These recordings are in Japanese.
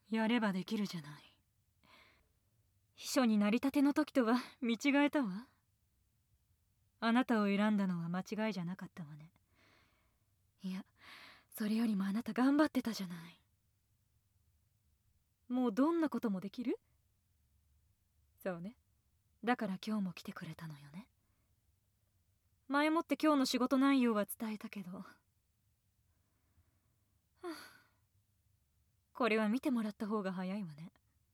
やればできるじゃない。秘書になりたての時とは見違えたわ。あなたを選んだのは間違いじゃなかったわね。いや、それよりもあなた頑張ってたじゃない。もうどんなこともできる？そうね。だから今日も来てくれたのよね。前もって今日の仕事内容は伝えたけど、これは見てもらった方が早いわね。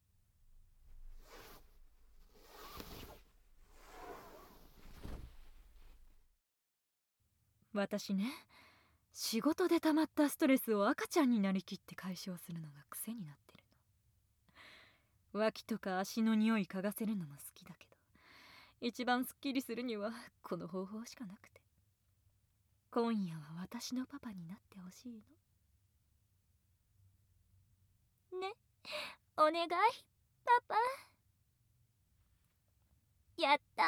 私ね、仕事で溜まったストレスを赤ちゃんになりきって解消するのが癖になってるの。脇とか足の匂い嗅がせるのも好きだけど、一番すっきりするにはこの方法しかなくて。今夜は私のパパになってほしいの。ね、お願い、パパ。やった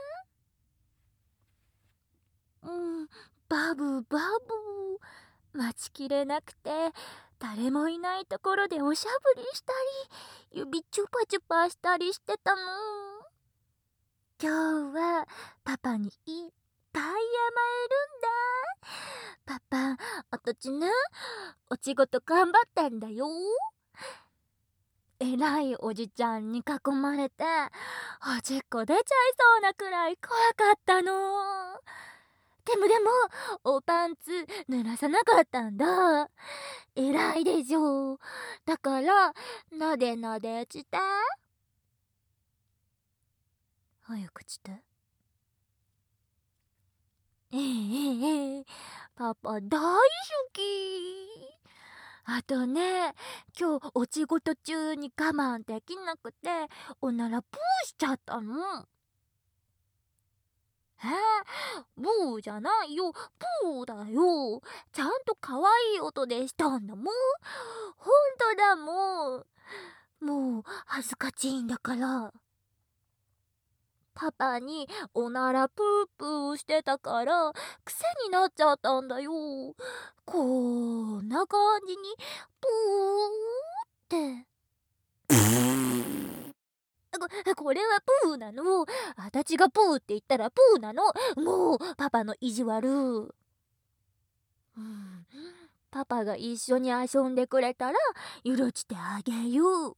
ー。バブバブ。待ちきれなくて、誰もいないところでおしゃぶりしたり、指チュパチュパしたりしてたの。今日はパパにいっぱい甘えるんだ。パパ、私ね、お仕事頑張ったんだよ。偉いおじちゃんに囲まれて、おしっこ出ちゃいそうなくらい怖かったの。でも、おパンツ濡らさなかったんだ。偉いでしょ。だから、なでなでして。早くして。パパ大好き。あとね、今日お仕事中に我慢できなくて、おならプーしちゃったの。ブーじゃないよ、プーだよ。ちゃんと可愛い音でしたんだもん。ほんとだもん。もう恥ずかしいんだから。パパにおならプープーしてたから癖になっちゃったんだよ。こんな感じにプーって。これはプーなの。あたちがプーって言ったらプーなの。もうパパの意地悪。パパが一緒に遊んでくれたら許してあげよう。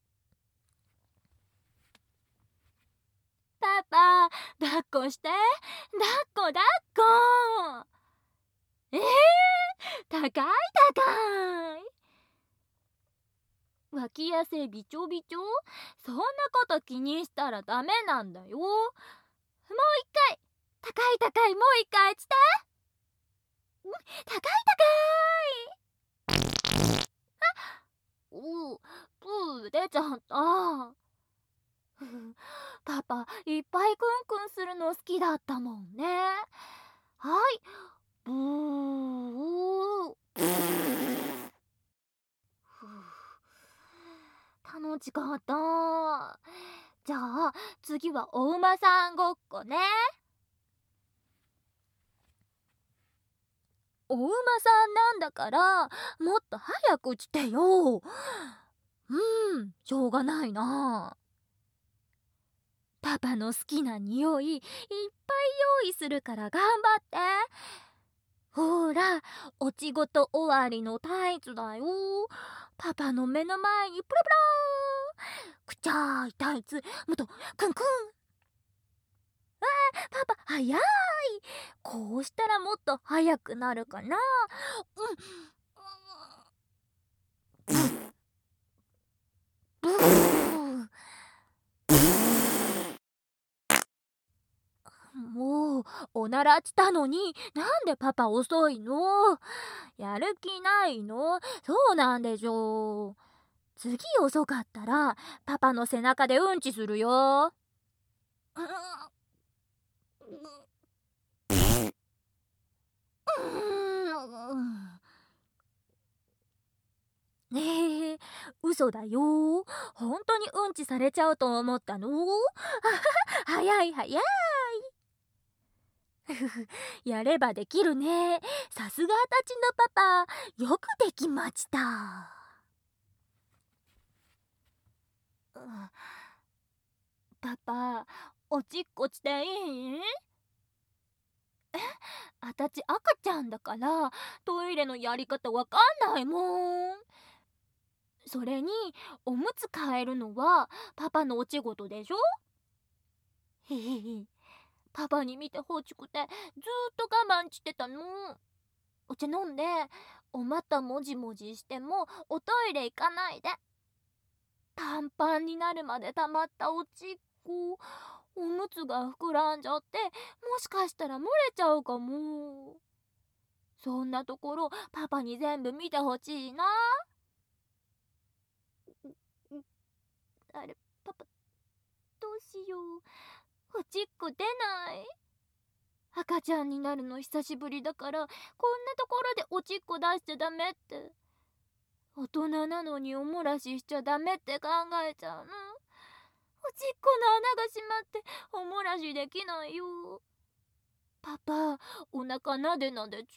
パパ、抱っこして。抱っこ。高い。脇汗びちょびちょ。そんなこと気にしたらダメなんだよ。もう一回。高い。もう一回して。高い。プー出ちゃった。パパいっぱいクンクンするの好きだったもんね。はい、ブー。楽しかった。じゃあ次はお馬さんごっこね。お馬さんなんだからもっと早く来てよ。しょうがないな。パパの好きな匂いいっぱい用意するから頑張って。ほら、お仕事終わりのタイツだよ。パパの目の前にプラプラー。くちゃーいタイツ、もっとクンクン。パパ早い。こうしたらもっと早くなるかな。ブー。もうおならしたのになんでパパ遅いの？やる気ないの？そうなんでしょう。次遅かったらパパの背中でうんちするよ。ねえ、嘘だよ。本当にうんちされちゃうと思ったの？早い。やればできるね。さすがあたちのパパ、よくできました。 パパ、おちっこしていい？あたち赤ちゃんだからトイレのやり方わかんないもん。それにおむつ替えるのはパパのお仕事でしょ。へへへ。パパに見てほしくてずーっと我慢してたの。お茶飲んで、お股もじもじしてもおトイレ行かないで。パンパンになるまで溜まったおちっこ、おむつが膨らんじゃってもしかしたら漏れちゃうかも。そんなところパパに全部見てほしいな。あれ、パパどうしよう。おちっこ出ない。赤ちゃんになるの久しぶりだから、こんなところでおちっこ出しちゃダメって。大人なのにおもらししちゃダメって考えちゃうの。おちっこの穴が閉まっておもらしできないよ。パパ、お腹なでなでして。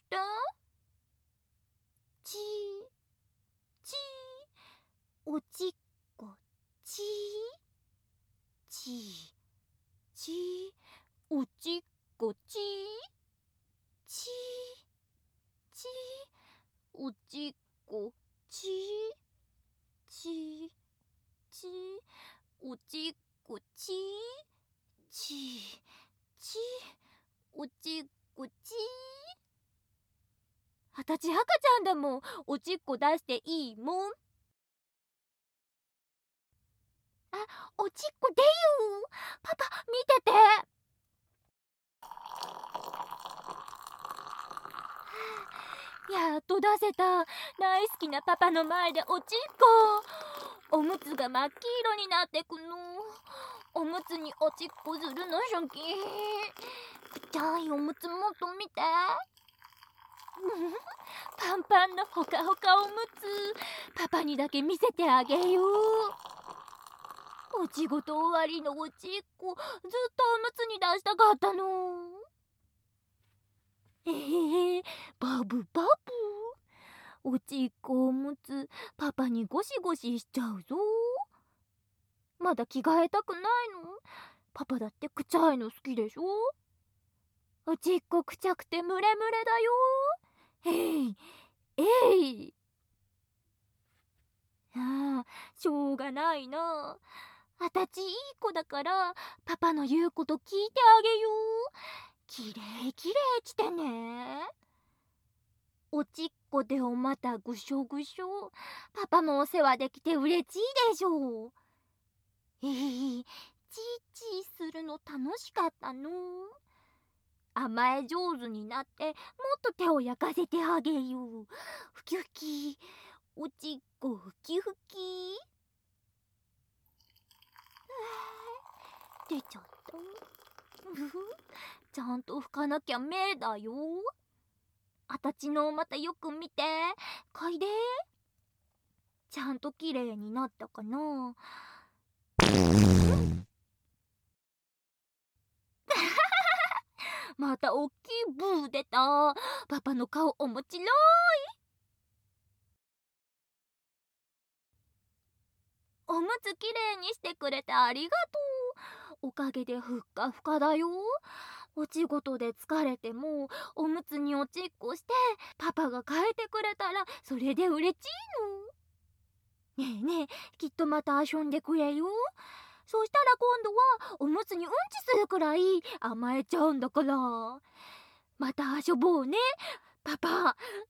ちーちー、おちっこちーちーちー、おちっこちーちーちー、おちっこちーちーちー、おちっこちーちーちー、おちっこちー。あたち赤ちゃんだもん。おちっこ出していいもん。あ、おちっこ出よ。パパ見てて。やっと出せた。大好きなパパの前でおちっこ。おむつが真っ黄色になってくの。おむつにおちっこするのシャキ。くちゃいおむつもっと見て。パンパンのほかほかおむつ、パパにだけ見せてあげよう。お仕事終わりのおちっこ、ずっとおむつに出したかったの。バブバブ。おちっこおむつ、パパにゴシゴシしちゃうぞ。まだ着替えたくないの？パパだってくちゃいの好きでしょ？おちっこくちゃくてムレムレだよ。ああ、しょうがないな。あたちいい子だからパパの言うこと聞いてあげよう。きれいきれいしてね。おちっこでおまたぐしょぐしょ。パパもお世話できてうれしいでしょう。チーチーするの楽しかったの。甘え上手になってもっと手を焼かせてあげよう。ふきふき、おちっこふきふき。出ちゃった。ちゃんと拭かなきゃ目だよ。あたちのまたよく見て。かいで。ちゃんときれいになったかな。またおっきいブー出た。パパの顔おもちろい。おむつきれいにしてくれてありがとう。おかげでふっかふかだよ。お仕事で疲れてもおむつにおちっこしてパパが変えてくれたらそれでうれしいの。ねえねえ、きっとまた遊んでくれよ。そしたら今度はおむつにうんちするくらい甘えちゃうんだから。また遊ぼうね。パパ、